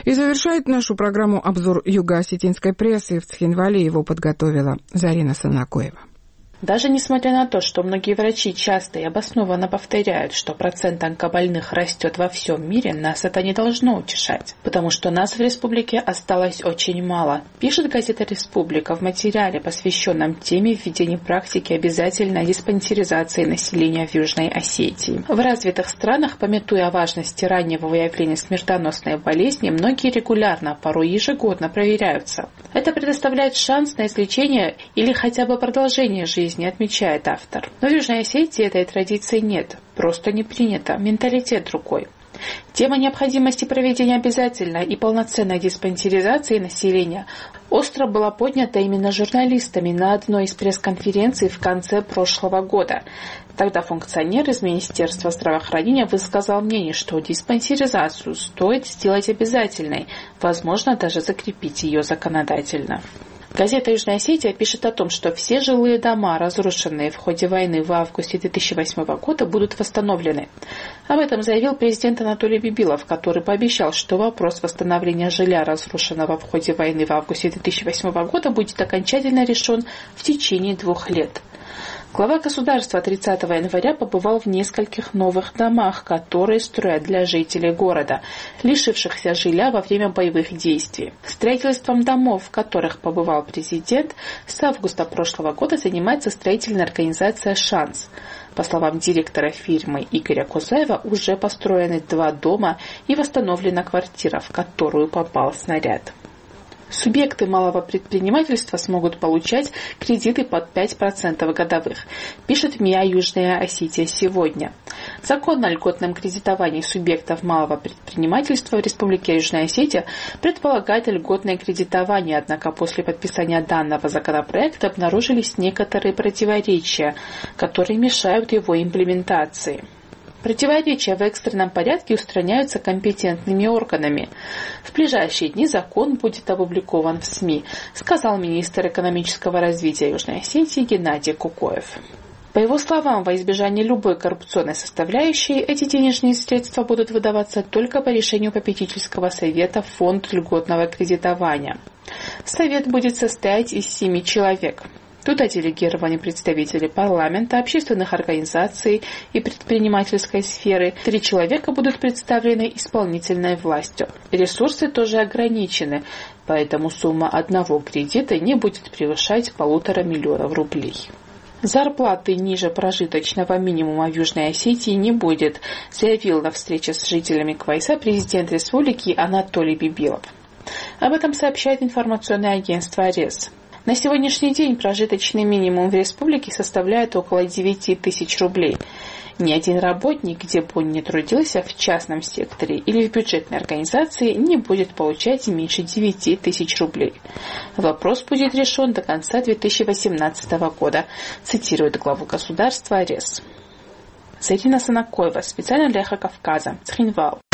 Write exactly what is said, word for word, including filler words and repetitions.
И завершает нашу программу обзор юго-осетинской прессы. В Цхинвале его подготовила Зарина Санакоева. Даже несмотря на то, что многие врачи часто и обоснованно повторяют, что процент онкобольных растет во всем мире, нас это не должно утешать, потому что нас в республике осталось очень мало. Пишет газета «Республика» в материале, посвященном теме введения практики обязательной диспансеризации населения в Южной Осетии. В развитых странах, памятуя о важности раннего выявления смертоносной болезни, многие регулярно, порой ежегодно проверяются. Это предоставляет шанс на излечение или хотя бы продолжение жизни, отмечает автор. Но в Южной Осетии этой традиции нет, просто не принято, менталитет другой. Тема необходимости проведения обязательной и полноценной диспансеризации населения остро была поднята именно журналистами на одной из пресс-конференций в конце прошлого года. Тогда функционер из Министерства здравоохранения высказал мнение, что диспансеризацию стоит сделать обязательной, возможно, даже закрепить ее законодательно. Газета «Южная Осетия» пишет о том, что все жилые дома, разрушенные в ходе войны в августе две тысячи восьмого года, будут восстановлены. Об этом заявил президент Анатолий Бибилов, который пообещал, что вопрос восстановления жилья, разрушенного в ходе войны в августе две тысячи восьмого года, будет окончательно решен в течение двух лет. Глава государства тридцатого января побывал в нескольких новых домах, которые строят для жителей города, лишившихся жилья во время боевых действий. Строительством домов, в которых побывал президент, с августа прошлого года занимается строительная организация «Шанс». По словам директора фирмы Игоря Кузаева, уже построены два дома и восстановлена квартира, в которую попал снаряд. Субъекты малого предпринимательства смогут получать кредиты под пять процентов годовых, пишет МИА «Южная Осетия» сегодня. Закон о льготном кредитовании субъектов малого предпринимательства в Республике Южная Осетия предполагает льготное кредитование, однако после подписания данного законопроекта обнаружились некоторые противоречия, которые мешают его имплементации. Противоречия в экстренном порядке устраняются компетентными органами. В ближайшие дни закон будет опубликован в СМИ, сказал министр экономического развития Южной Осетии Геннадий Кукоев. По его словам, во избежание любой коррупционной составляющей, эти денежные средства будут выдаваться только по решению попечительского совета в фонд льготного кредитования. Совет будет состоять из семи человек. Туда делегированы представители парламента, общественных организаций и предпринимательской сферы. Три человека будут представлены исполнительной властью. Ресурсы тоже ограничены, поэтому сумма одного кредита не будет превышать полутора миллионов рублей. Зарплаты ниже прожиточного минимума в Южной Осетии не будет, заявил на встрече с жителями Квайса президент республики Анатолий Бибилов. Об этом сообщает информационное агентство РЕС. На сегодняшний день прожиточный минимум в республике составляет около девять тысяч рублей. Ни один работник, где бы он ни трудился, в частном секторе или в бюджетной организации, не будет получать меньше девять тысяч рублей. Вопрос будет решен до конца две тысячи восемнадцатого года, цитирует главу государства РЕС. Зарина Санакоева, специально для Эхо Кавказа, Цхинвал.